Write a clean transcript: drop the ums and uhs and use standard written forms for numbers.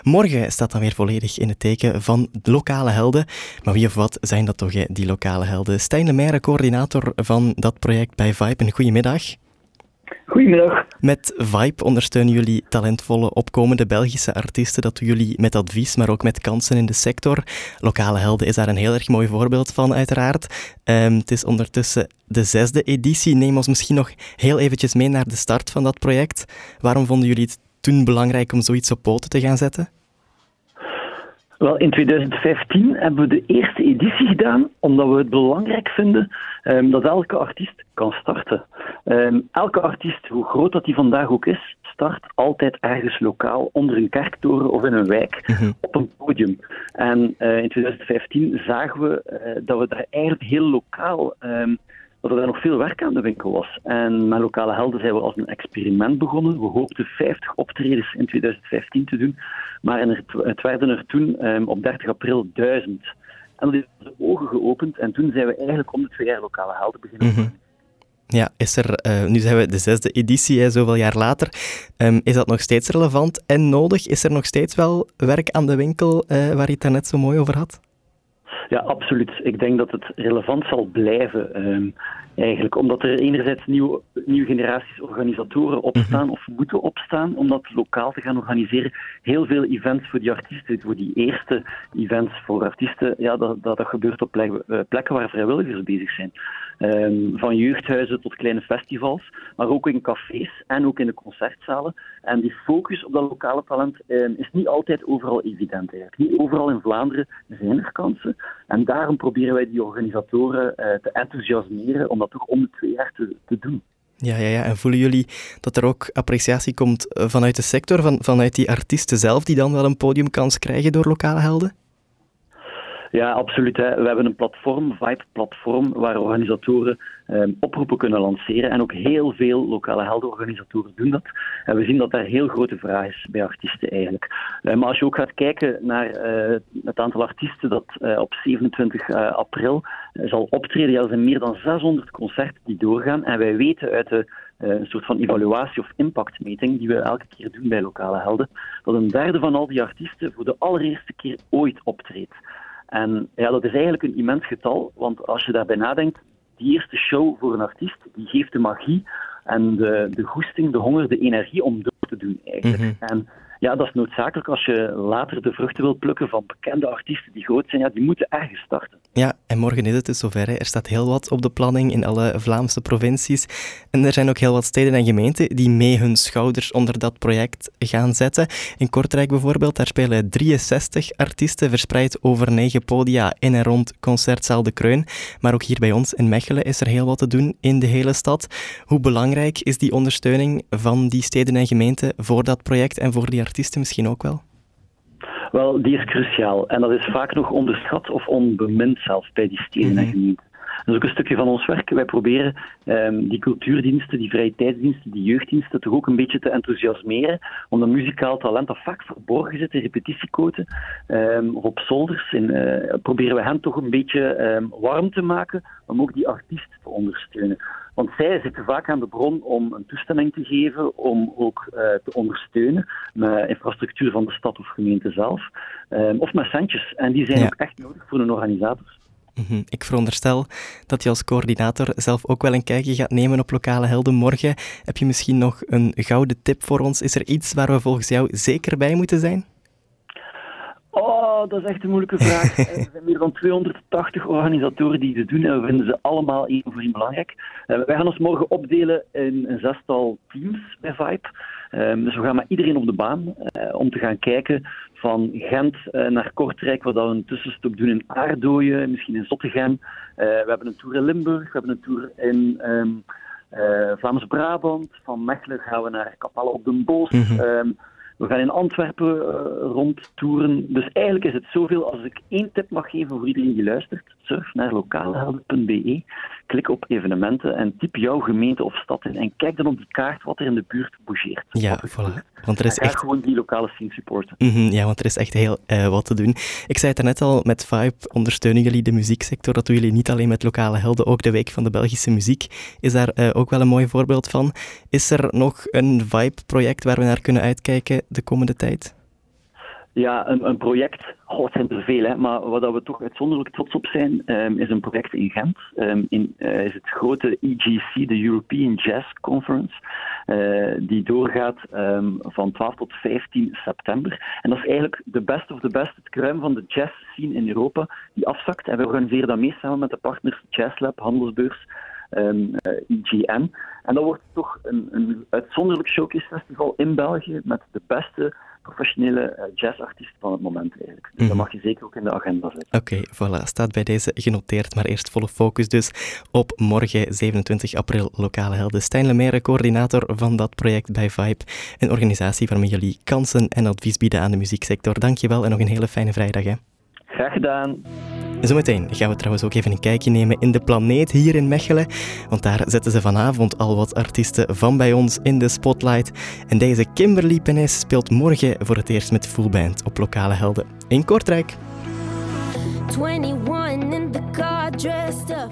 Morgen staat dan weer volledig in het teken van lokale helden. Maar wie of wat zijn dat toch, die lokale helden? Stijn Lemaire, coördinator van dat project bij Vibe. Een goedemiddag. Goedemiddag. Met Vibe ondersteunen jullie talentvolle, opkomende Belgische artiesten. Dat doen jullie met advies, maar ook met kansen in de sector. Lokale helden is daar een heel erg mooi voorbeeld van, uiteraard. Het is ondertussen de 6e editie. Neem ons misschien nog heel eventjes mee naar de start van dat project. Waarom vonden jullie het toen belangrijk om zoiets op poten te gaan zetten? Wel, in 2015 hebben we de eerste editie gedaan, omdat we het belangrijk vinden dat elke artiest kan starten. Elke artiest, hoe groot dat die vandaag ook is, start altijd ergens lokaal, onder een kerktoren of in een wijk, op een podium. En in 2015 zagen we dat we daar eigenlijk heel lokaal... dat er daar nog veel werk aan de winkel was. En met Lokale Helden zijn we als een experiment begonnen. We hoopten 50 optredens in 2015 te doen, maar het werden er toen op 30 april 1000. En dat heeft onze ogen geopend en toen zijn we eigenlijk om de 2 jaar Lokale Helden beginnen. Ja, nu zijn we de 6e editie, zoveel jaar later. Is dat nog steeds relevant en nodig? Is er nog steeds wel werk aan de winkel waar je het daarnet zo mooi over had? Ja, absoluut. Ik denk dat het relevant zal blijven, eigenlijk. Omdat er enerzijds nieuwe generaties organisatoren opstaan of moeten opstaan om dat lokaal te gaan organiseren. Heel veel events voor die artiesten, voor die eerste events voor artiesten, ja, dat gebeurt op plekken waar vrijwilligers bezig zijn. Van jeugdhuizen tot kleine festivals, maar ook in cafés en ook in de concertzalen. En die focus op dat lokale talent is niet altijd overal evident eigenlijk. Niet overal in Vlaanderen zijn er kansen. En daarom proberen wij die organisatoren te enthousiasmeren om dat toch om de 2 jaar te doen. Ja. En voelen jullie dat er ook appreciatie komt vanuit de sector, vanuit die artiesten zelf, die dan wel een podiumkans krijgen door lokale helden? Ja, absoluut. We hebben een platform, Vibe-platform, waar organisatoren oproepen kunnen lanceren. En ook heel veel lokale heldenorganisatoren doen dat. En we zien dat daar heel grote vraag is bij artiesten eigenlijk. Maar als je ook gaat kijken naar het aantal artiesten dat op 27 april zal optreden, er zijn meer dan 600 concerten die doorgaan. En wij weten uit een soort van evaluatie of impactmeting die we elke keer doen bij lokale helden, dat 1/3 van al die artiesten voor de allereerste keer ooit optreedt. En ja, dat is eigenlijk een immens getal, want als je daarbij nadenkt, die eerste show voor een artiest, die geeft de magie en de goesting, de honger, de energie om door te doen eigenlijk. En ja, dat is noodzakelijk als je later de vruchten wilt plukken van bekende artiesten die groot zijn, ja, die moeten ergens starten. Ja, en morgen is het dus zover. Er staat heel wat op de planning in alle Vlaamse provincies. En er zijn ook heel wat steden en gemeenten die mee hun schouders onder dat project gaan zetten. In Kortrijk bijvoorbeeld, daar spelen 63 artiesten verspreid over 9 podia in en rond Concertzaal De Kreun. Maar ook hier bij ons in Mechelen is er heel wat te doen in de hele stad. Hoe belangrijk is die ondersteuning van die steden en gemeenten voor dat project en voor die artiesten misschien ook wel? Wel, die is cruciaal. En dat is vaak nog onderschat of onbemind zelfs bij die steden en gemeenten. Dat is ook een stukje van ons werk. Wij proberen die cultuurdiensten, die vrije tijdsdiensten, die jeugddiensten toch ook een beetje te enthousiasmeren. Omdat muzikaal talent dat vaak verborgen zit in repetitiekoten of op zolders. Proberen we hen toch een beetje warm te maken om ook die artiest te ondersteunen. Want zij zitten vaak aan de bron om een toestemming te geven, om ook te ondersteunen met infrastructuur van de stad of gemeente zelf. Of met centjes. En die zijn ook echt nodig voor een organisator. Ik veronderstel dat je als coördinator zelf ook wel een kijkje gaat nemen op lokale helden morgen. Heb je misschien nog een gouden tip voor ons? Is er iets waar we volgens jou zeker bij moeten zijn? Oh, dat is echt een moeilijke vraag. Er zijn meer dan 280 organisatoren die dit doen en we vinden ze allemaal één voor één belangrijk. Wij gaan ons morgen opdelen in een 6-tal teams bij Vibe. Dus we gaan met iedereen op de baan om te gaan kijken van Gent naar Kortrijk, waar we een tussenstop doen in Aardooien, misschien in Zottegem. We hebben een tour in Limburg, we hebben een tour in Vlaams-Brabant. Van Mechelen gaan we naar Kapelle op den Bosch. We gaan in Antwerpen rondtoeren. Dus eigenlijk is het zoveel. Als ik 1 tip mag geven voor iedereen die luistert, surf naar lokalehelden.be, klik op evenementen en typ jouw gemeente of stad in. En kijk dan op die kaart wat er in de buurt bougeert. Ja, voilà. Want er is echt gewoon die lokale scene supporten. Ja, want er is echt heel wat te doen. Ik zei het er net al, met Vibe ondersteunen jullie de muzieksector. Dat doen jullie niet alleen met lokale helden, ook de Week van de Belgische Muziek is daar ook wel een mooi voorbeeld van. Is er nog een Vibe-project waar we naar kunnen uitkijken de komende tijd? Ja, een project, het zijn er veel, hè, maar waar we toch uitzonderlijk trots op zijn, is een project in Gent. Is het grote EGC, de European Jazz Conference, die doorgaat van 12 tot 15 september. En dat is eigenlijk de best of the best, het kruim van de jazz scene in Europa, die afzakt. En we organiseren dat mee samen met de partners Jazzlab, Handelsbeurs, IGN. En dat wordt toch een uitzonderlijk showcase festival in België met de beste professionele jazzartiest van het moment eigenlijk. Dus dat mag je zeker ook in de agenda zetten. Oké, voilà, staat bij deze genoteerd, maar eerst volle focus dus op morgen 27 april Lokale Helden. Stijn Lemaire, coördinator van dat project bij Vibe, een organisatie waarmee jullie kansen en advies bieden aan de muzieksector. Dankjewel en nog een hele fijne vrijdag. Hè. Graag gedaan. Zometeen gaan we trouwens ook even een kijkje nemen in de Planeet hier in Mechelen, want daar zetten ze vanavond al wat artiesten van bij ons in de spotlight. En deze Kimberly Penes speelt morgen voor het eerst met full band op Lokale Helden in Kortrijk. 21 in the car dressed up.